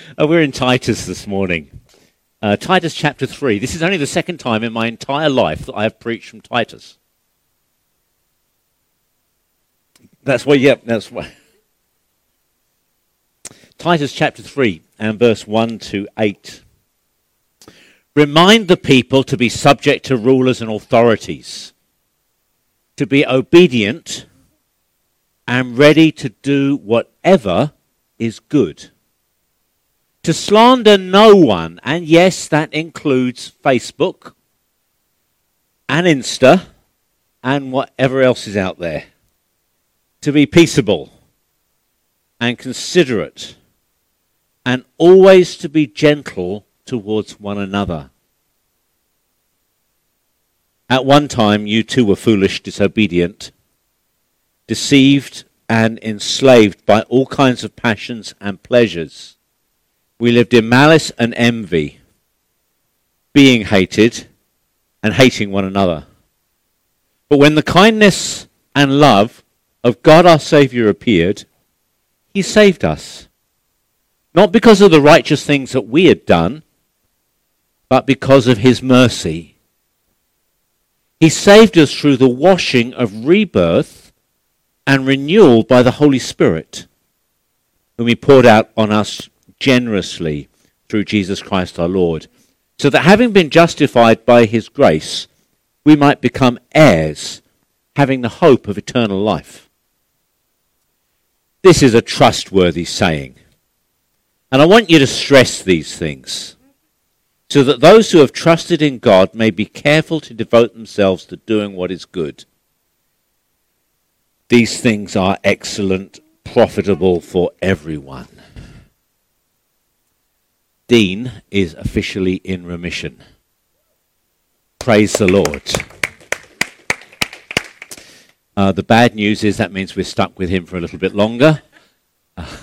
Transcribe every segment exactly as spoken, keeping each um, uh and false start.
Uh, we're in Titus this morning. Uh, Titus chapter three. This is only the second time in my entire life that I have preached from Titus. That's why, yep, that's why. Titus chapter three and verse one to eight. Remind the people to be subject to rulers and authorities, to be obedient and ready to do whatever is good. To slander no one, and yes, that includes Facebook and Insta and whatever else is out there. To be peaceable and considerate and always to be gentle towards one another. At one time you too were foolish, disobedient, deceived and enslaved by all kinds of passions and pleasures. We lived in malice and envy, being hated and hating one another. But when the kindness and love of God our Saviour appeared, he saved us, not because of the righteous things that we had done, but because of his mercy. He saved us through the washing of rebirth and renewal by the Holy Spirit, whom he poured out on us generously through Jesus Christ our Lord, so that having been justified by his grace, we might become heirs, having the hope of eternal life. This is a trustworthy saying, and I want you to stress these things, so that those who have trusted in God may be careful to devote themselves to doing what is good. These things are excellent, profitable for everyone. Dean is officially in remission. Praise the Lord. Uh, the bad news is that means we're stuck with him for a little bit longer. Uh,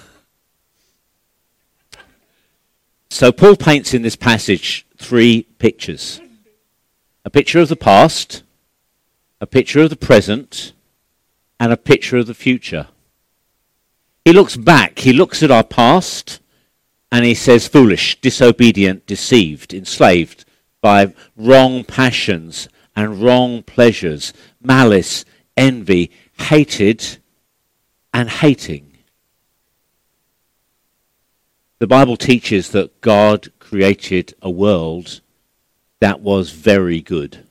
so Paul paints in this passage three pictures. A picture of the past, a picture of the present, and a picture of the future. He looks back, he looks at our past, and he says foolish, disobedient, deceived, enslaved by wrong passions and wrong pleasures, malice, envy, hated and hating. The Bible teaches that God created a world that was very good.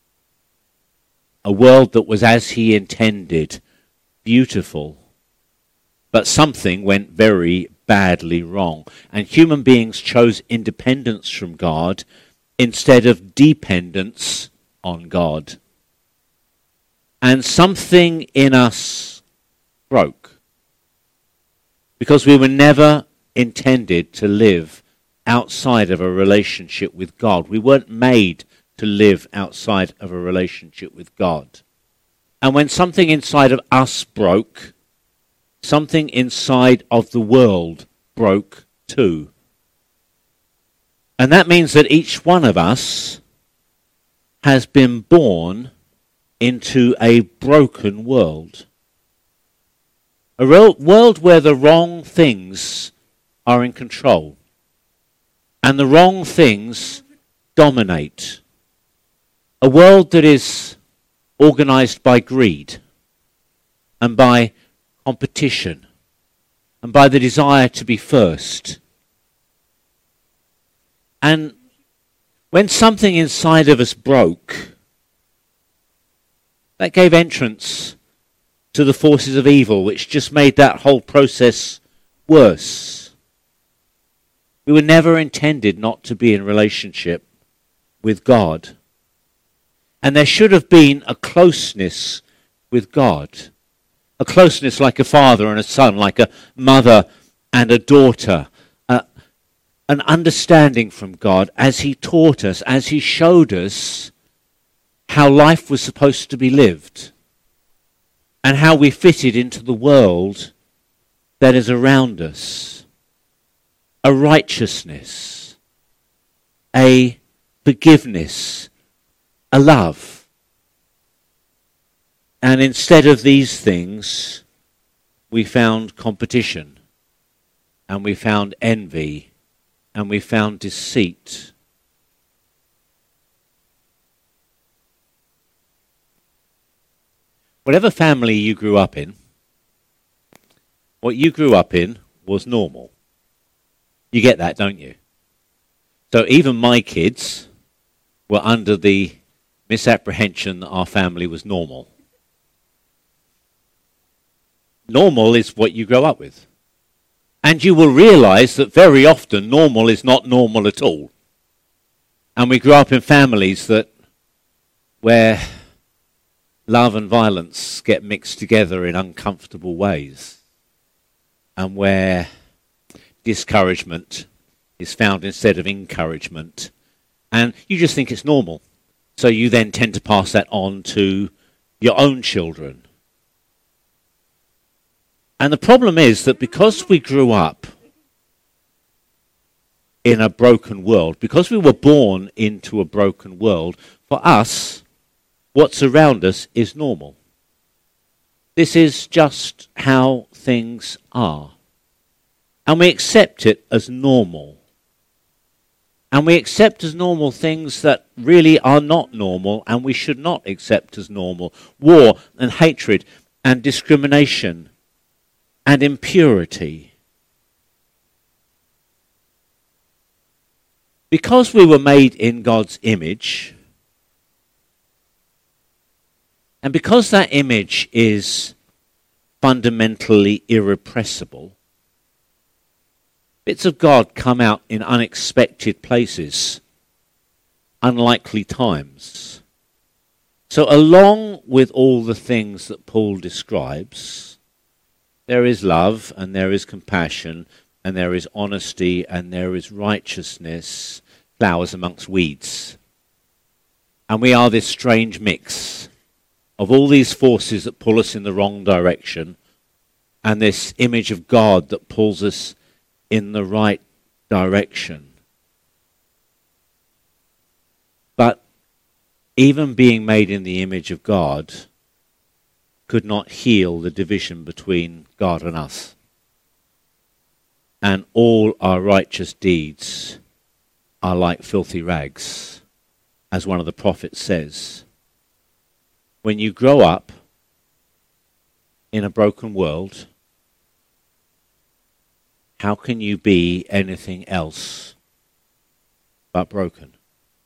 A world that was as he intended, beautiful. But something went very badly wrong. And human beings chose independence from God instead of dependence on God. And something in us broke. Because we were never intended to live outside of a relationship with God. We weren't made to live outside of a relationship with God. And when something inside of us broke, something inside of the world broke too. And that means that each one of us has been born into a broken world. A real world where the wrong things are in control. And the wrong things dominate. A world that is organized by greed and by competition, and by the desire to be first. And when something inside of us broke, that gave entrance to the forces of evil, which just made that whole process worse. We were never intended not to be in relationship with God. And there should have been a closeness with God. A closeness like a father and a son, like a mother and a daughter. Uh, an understanding from God as he taught us, as he showed us how life was supposed to be lived. And how we fitted into the world that is around us. A righteousness. A forgiveness. A love. And instead of these things, we found competition, and we found envy, and we found deceit. Whatever family you grew up in, what you grew up in was normal. You get that, don't you? So even my kids were under the misapprehension that our family was normal. Normal is what you grow up with. And you will realize that very often normal is not normal at all. And we grow up in families that where love and violence get mixed together in uncomfortable ways, and where discouragement is found instead of encouragement, and you just think it's normal. So you then tend to pass that on to your own children. And the problem is that because we grew up in a broken world, because we were born into a broken world, for us, what's around us is normal. This is just how things are. And we accept it as normal. And we accept as normal things that really are not normal and we should not accept as normal. War and hatred and discrimination and impurity. Because we were made in God's image, and because that image is fundamentally irrepressible, bits of God come out in unexpected places, unlikely times. So along with all the things that Paul describes, there is love and there is compassion and there is honesty and there is righteousness, flowers amongst weeds. And we are this strange mix of all these forces that pull us in the wrong direction and this image of God that pulls us in the right direction. But even being made in the image of God could not heal the division between God and us. And all our righteous deeds are like filthy rags, as one of the prophets says. When you grow up in a broken world, how can you be anything else but broken?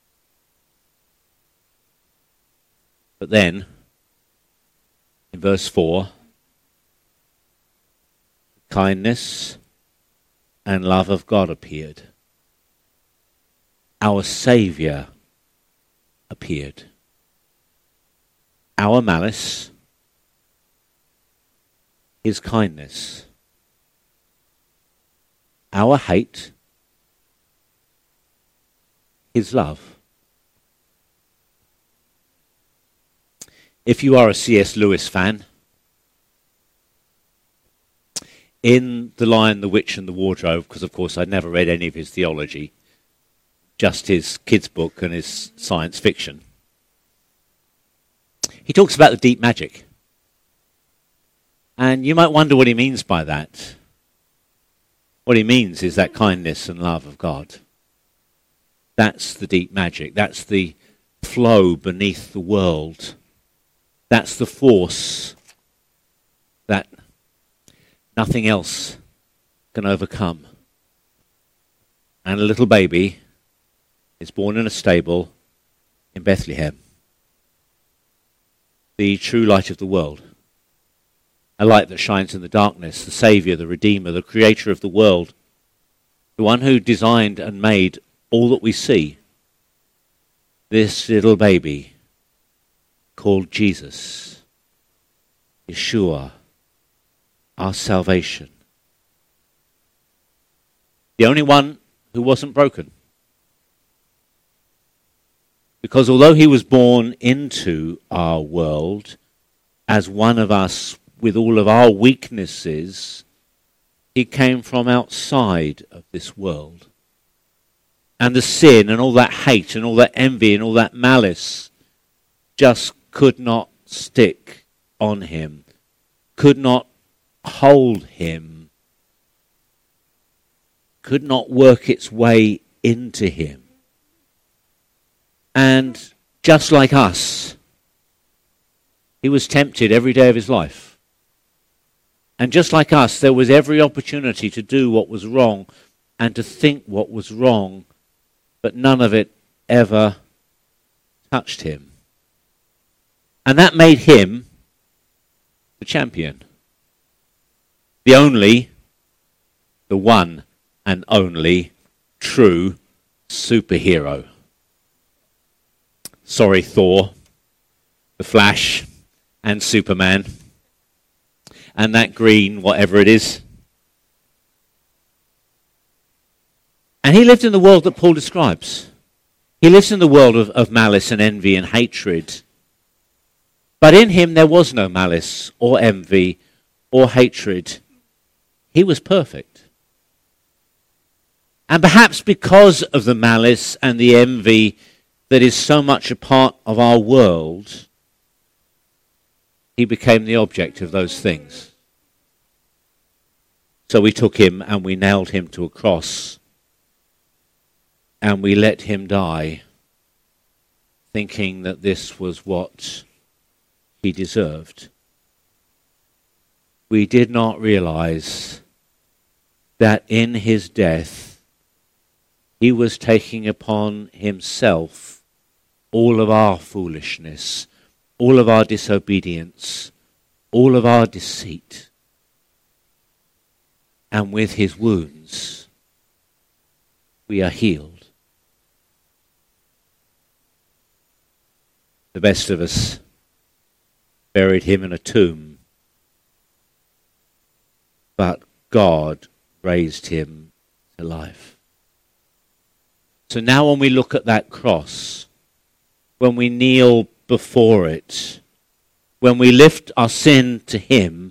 But then, in verse four, kindness and love of God appeared. Our Saviour appeared. Our malice, his kindness. Our hate, his love. If you are a C S Lewis fan, in The Lion, the Witch and the Wardrobe, because of course I'd never read any of his theology, just his kids' book and his science fiction, he talks about the deep magic. And you might wonder what he means by that. What he means is that kindness and love of God. That's the deep magic. That's the flow beneath the world. That's the force that nothing else can overcome. And a little baby is born in a stable in Bethlehem. The true light of the world. A light that shines in the darkness, the Saviour, the Redeemer, the Creator of the world, the one who designed and made all that we see. This little baby called Jesus, Yeshua, our salvation. The only one who wasn't broken. Because although he was born into our world as one of us with all of our weaknesses, he came from outside of this world. And the sin and all that hate and all that envy and all that malice just could not stick on him, could not hold him, could not work its way into him. And just like us, he was tempted every day of his life. And just like us, there was every opportunity to do what was wrong and to think what was wrong, but none of it ever touched him. And that made him the champion. The only, the one and only true superhero. Sorry, Thor, the Flash, and Superman, and that green, whatever it is. And he lived in the world that Paul describes. He lives in the world of, of malice and envy and hatred. But in him there was no malice or envy or hatred. He was perfect. And perhaps because of the malice and the envy that is so much a part of our world, he became the object of those things. So we took him and we nailed him to a cross and we let him die, thinking that this was what he deserved. We did not realize that in his death he was taking upon himself all of our foolishness, all of our disobedience, all of our deceit. And with his wounds, we are healed. The best of us buried him in a tomb, but God raised him to life. So now when we look at that cross, when we kneel before it, when we lift our sin to him,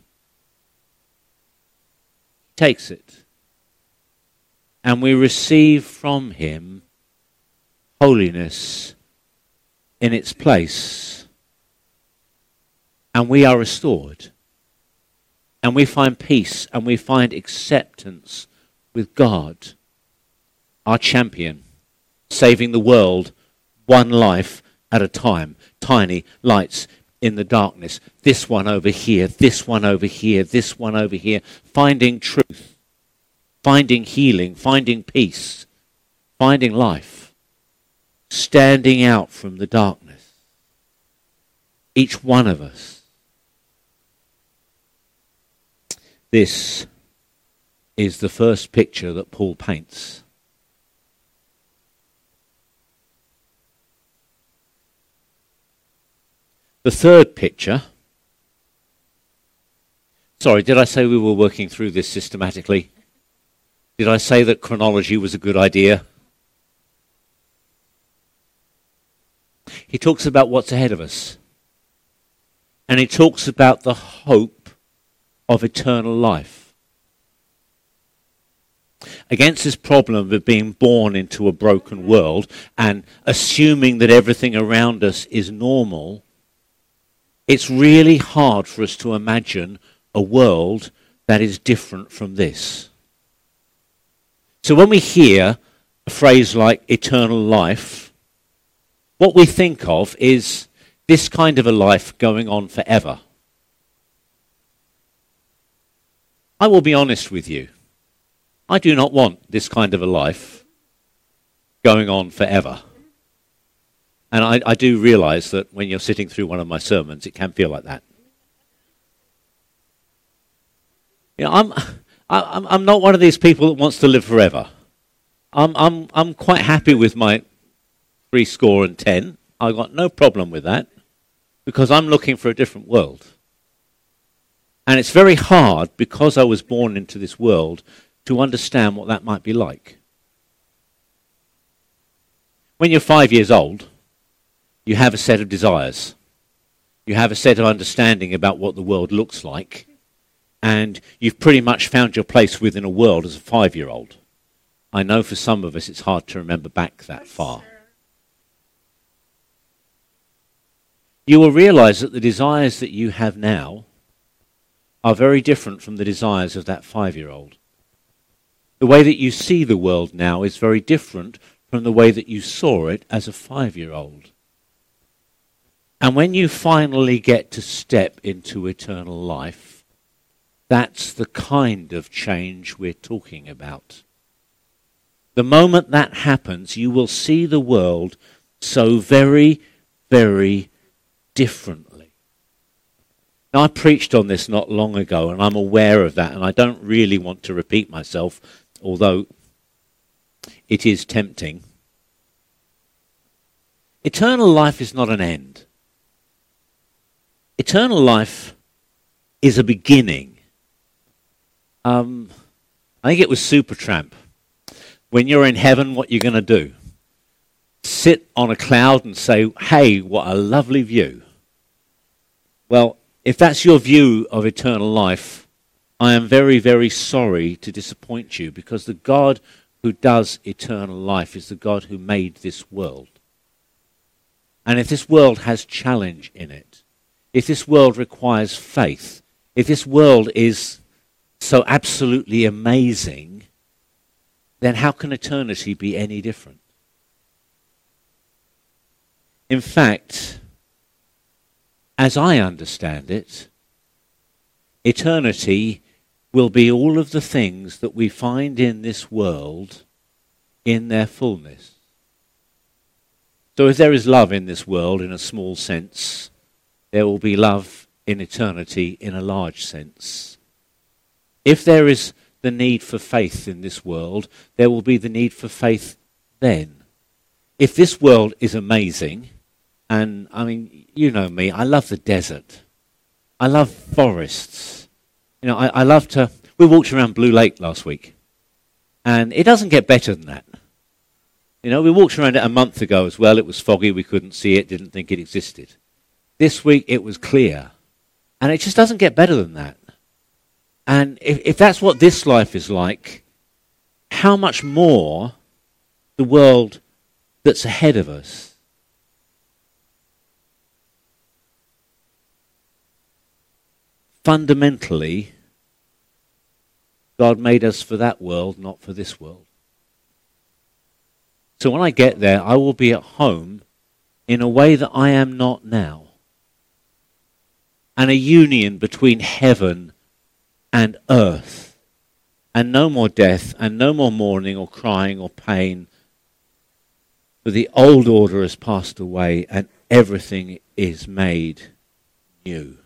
he takes it. And we receive from him holiness in its place. And we are restored. And we find peace and we find acceptance with God, our champion, saving the world one life at a time. Tiny lights in the darkness. This one over here, this one over here, this one over here. Finding truth, finding healing, finding peace, finding life. Standing out from the darkness. Each one of us. This is the first picture that Paul paints. The third picture. Sorry, did I say we were working through this systematically? Did I say that chronology was a good idea? He talks about what's ahead of us. And he talks about the hope of eternal life. Against this problem of being born into a broken world and assuming that everything around us is normal, it's really hard for us to imagine a world that is different from this. So when we hear a phrase like eternal life, what we think of is this kind of a life going on forever. I will be honest with you. I do not want this kind of a life going on forever. And I, I do realize that when you're sitting through one of my sermons, it can feel like that. You know, I'm, I'm, I'm not one of these people that wants to live forever. I'm, I'm, I'm quite happy with my three score and ten. I've got no problem with that because I'm looking for a different world. And it's very hard, because I was born into this world, to understand what that might be like. When you're five years old, you have a set of desires. You have a set of understanding about what the world looks like. And you've pretty much found your place within a world as a five-year-old. I know for some of us it's hard to remember back that far. You will realize that the desires that you have now are very different from the desires of that five-year-old. The way that you see the world now is very different from the way that you saw it as a five-year-old. And when you finally get to step into eternal life, that's the kind of change we're talking about. The moment that happens, you will see the world so very, very differently. Now, I preached on this not long ago, and I'm aware of that, and I don't really want to repeat myself, although it is tempting. Eternal life is not an end. Eternal life is a beginning. Um, I think it was Supertramp. When you're in heaven, what you're going to do? Sit on a cloud and say, hey, what a lovely view. Well, if that's your view of eternal life, I am very, very sorry to disappoint you, because the God who does eternal life is the God who made this world. And if this world has challenge in it, if this world requires faith, if this world is so absolutely amazing, then how can eternity be any different? In fact, as I understand it, eternity will be all of the things that we find in this world in their fullness. So if there is love in this world in a small sense, there will be love in eternity in a large sense. If there is the need for faith in this world, there will be the need for faith then. If this world is amazing, and I mean, you know me, I love the desert. I love forests. You know, I, I love to... We walked around Blue Lake last week, and it doesn't get better than that. You know, we walked around it a month ago as well. It was foggy, we couldn't see it, didn't think it existed. This week it was clear, and it just doesn't get better than that. And if, if that's what this life is like, how much more the world that's ahead of us? Fundamentally, God made us for that world, not for this world. So when I get there, I will be at home in a way that I am not now. And a union between heaven and earth. And no more death, and no more mourning or crying or pain. For the old order has passed away, and everything is made new.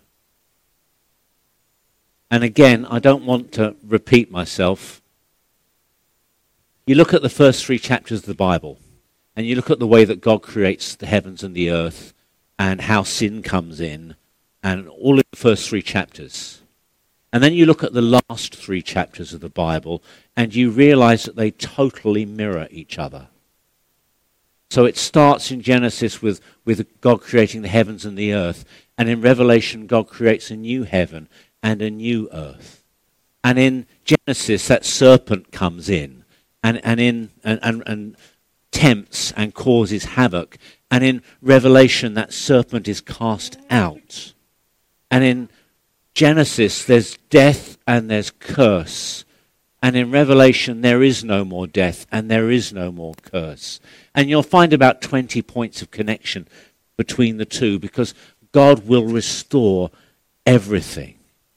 And again, I don't want to repeat myself. You look at the first three chapters of the Bible, and you look at the way that God creates the heavens and the earth, and how sin comes in, and all of the first three chapters. And then you look at the last three chapters of the Bible, and you realize that they totally mirror each other. So it starts in Genesis with, with God creating the heavens and the earth, and in Revelation God creates a new heaven and a new earth. And in Genesis that serpent comes in and, and in and, and, and tempts and causes havoc. And in Revelation that serpent is cast out. And in Genesis there's death and there's curse. And in Revelation there is no more death and there is no more curse. And you'll find about twenty points of connection between the two, because God will restore everything.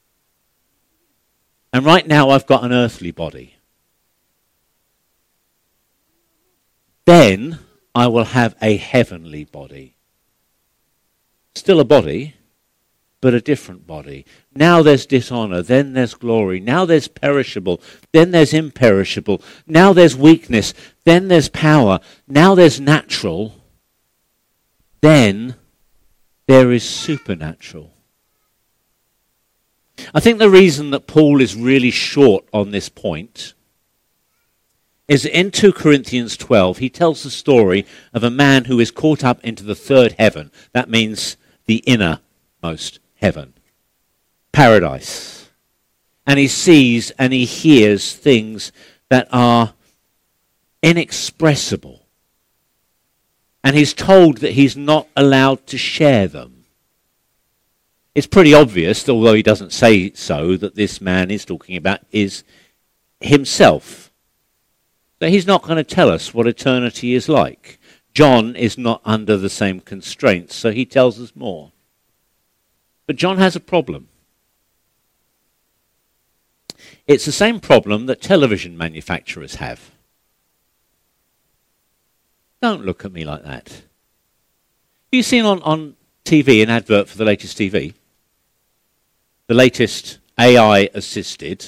And right now I've got an earthly body. Then I will have a heavenly body. Still a body, but a different body. Now there's dishonor, then there's glory. Now there's perishable, then there's imperishable. Now there's weakness, then there's power. Now there's natural, then there is supernatural. I think the reason that Paul is really short on this point is in two Corinthians twelve, he tells the story of a man who is caught up into the third heaven. That means the innermost heaven, paradise. And he sees and he hears things that are inexpressible. And he's told that he's not allowed to share them. It's pretty obvious, although he doesn't say so, that this man is talking about is himself. But he's not going to tell us what eternity is like. John is not under the same constraints, so he tells us more. But John has a problem. It's the same problem that television manufacturers have. Don't look at me like that. Have you seen on, on T V an advert for the latest T V? The latest A I-assisted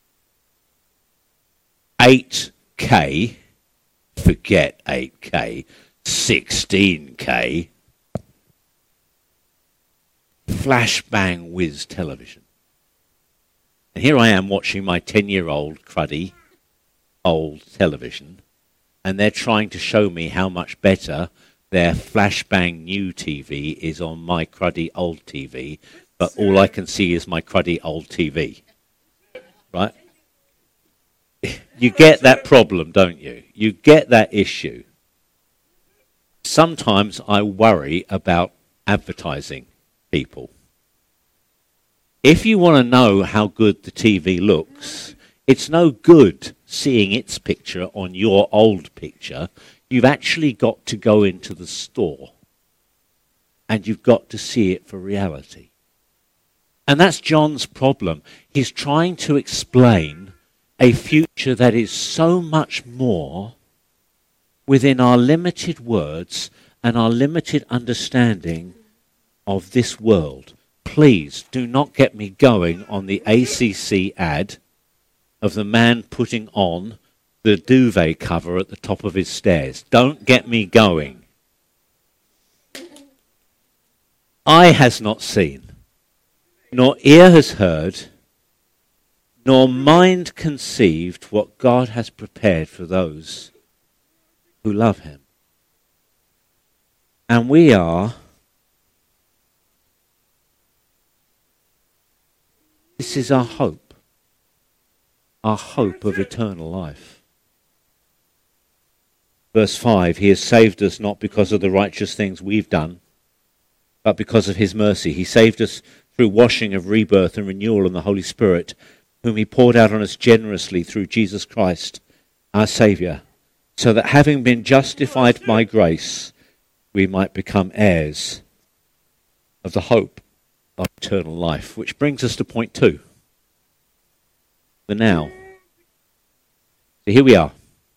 eight K, forget eight K, sixteen K, flashbang whiz television. And here I am watching my ten-year-old cruddy old television, and they're trying to show me how much better their flashbang new T V is on my cruddy old T V, but all I can see is my cruddy old T V. Right? You get that problem, don't you? You get that issue. Sometimes I worry about advertising people. If you want to know how good the T V looks, it's no good seeing its picture on your old picture. You've actually got to go into the store and you've got to see it for reality. And that's John's problem. He's trying to explain a future that is so much more within our limited words and our limited understanding of this world. Please do not get me going on the A C C ad of the man putting on the duvet cover at the top of his stairs. Don't get me going. Eye has not seen, nor ear has heard, nor mind conceived what God has prepared for those who love him. And we are, this is our hope, our hope of eternal life. Verse five, he has saved us not because of the righteous things we've done, but because of his mercy. He saved us through washing of rebirth and renewal in the Holy Spirit, whom he poured out on us generously through Jesus Christ, our Saviour, so that having been justified by grace, we might become heirs of the hope of eternal life. Which brings us to point two, the now. So here we are,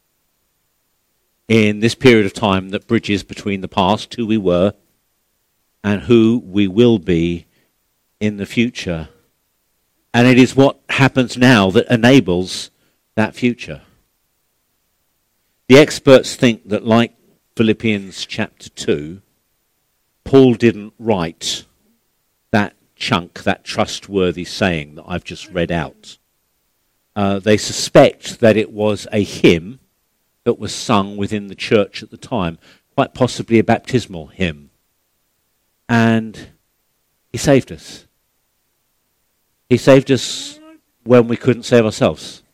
in this period of time that bridges between the past, who we were, and who we will be in the future. And it is what happens now that enables that future. The experts think that, like Philippians chapter two, Paul didn't write that chunk, that trustworthy saying that I've just read out. Uh, they suspect that it was a hymn that was sung within the church at the time, quite possibly a baptismal hymn. And he saved us. He saved us when we couldn't save ourselves.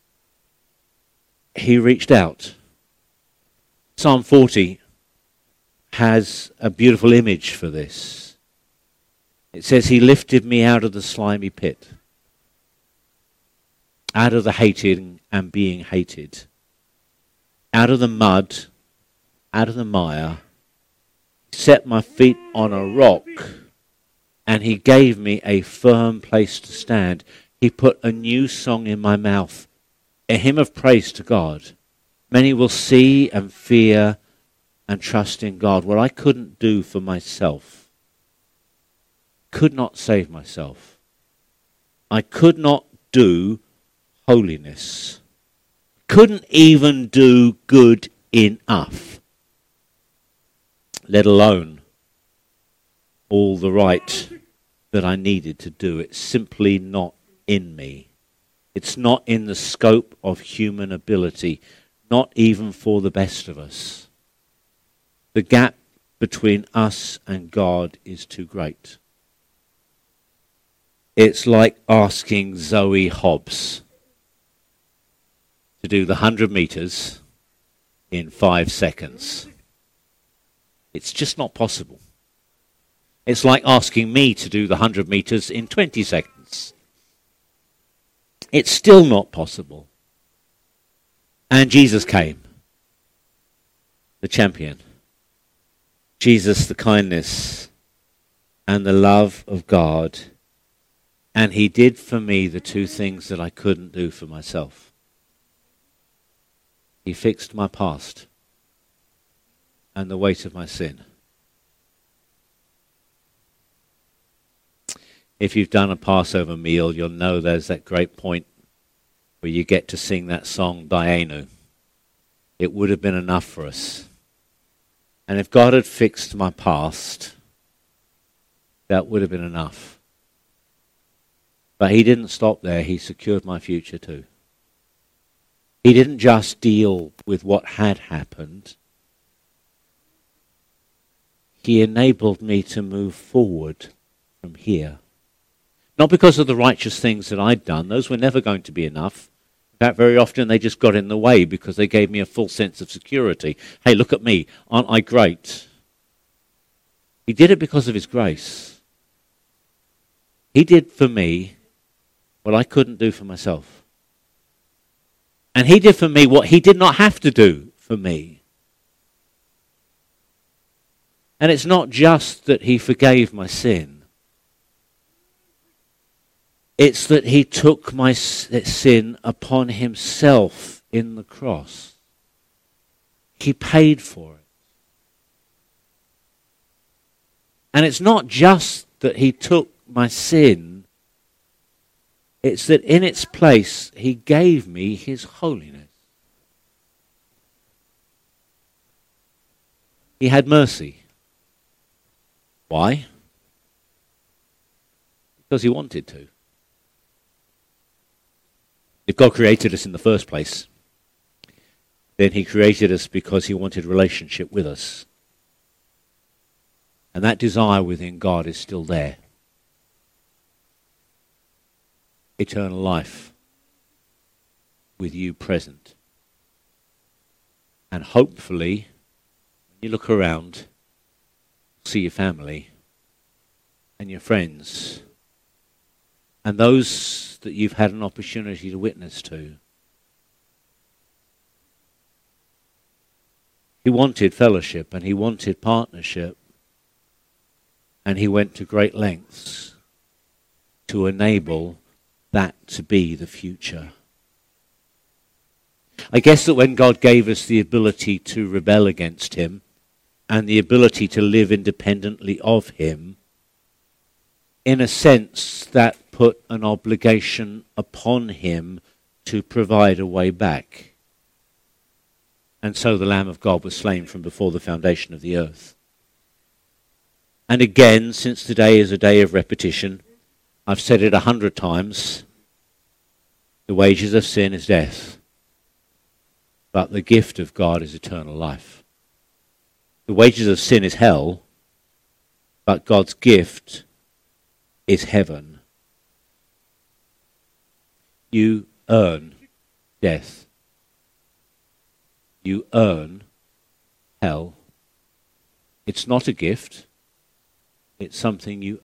He reached out. Psalm forty has a beautiful image for this. It says, he lifted me out of the slimy pit, out of the hating and being hated, out of the mud, out of the mire, set my feet on a rock, and he gave me a firm place to stand. He put a new song in my mouth, a hymn of praise to God. Many will see and fear and trust in God. What I couldn't do for myself, could not save myself. I could not do holiness. Couldn't even do good enough, let alone all the right that I needed to do. It's simply not in me. It's not in the scope of human ability, not even for the best of us. The gap between us and God is too great. It's like asking Zoe Hobbs to do the one hundred meters in five seconds. It's just not possible. It's like asking me to do the one hundred meters in twenty seconds. It's still not possible. And Jesus came, the champion. Jesus, the kindness and the love of God. And he did for me the two things that I couldn't do for myself. He fixed my past and the weight of my sin. If you've done a Passover meal, you'll know there's that great point where you get to sing that song, Dayenu. It would have been enough for us. And if God had fixed my past, that would have been enough. But he didn't stop there. He secured my future too. He didn't just deal with what had happened. He enabled me to move forward from here. Not because of the righteous things that I'd done. Those were never going to be enough. In fact, very often they just got in the way because they gave me a full sense of security. Hey, look at me. Aren't I great? He did it because of his grace. He did for me what I couldn't do for myself. And he did for me what he did not have to do for me. And it's not just that he forgave my sin. It's that he took my sin upon himself in the cross. He paid for it. And it's not just that he took my sin. It's that in its place, he gave me his holiness. He had mercy. Why? Because he wanted to. If God created us in the first place, then he created us because he wanted relationship with us. And that desire within God is still there. Eternal life with you present. And hopefully, when you look around, see your family and your friends and those that you've had an opportunity to witness to. He wanted fellowship and he wanted partnership, and he went to great lengths to enable that to be the future. I guess that when God gave us the ability to rebel against him and the ability to live independently of him, in a sense that put an obligation upon him to provide a way back. And so the Lamb of God was slain from before the foundation of the earth. And again, since today is a day of repetition, I've said it a hundred times, the wages of sin is death, but the gift of God is eternal life. The wages of sin is hell, but God's gift is heaven. You earn death. You earn hell. It's not a gift. It's something you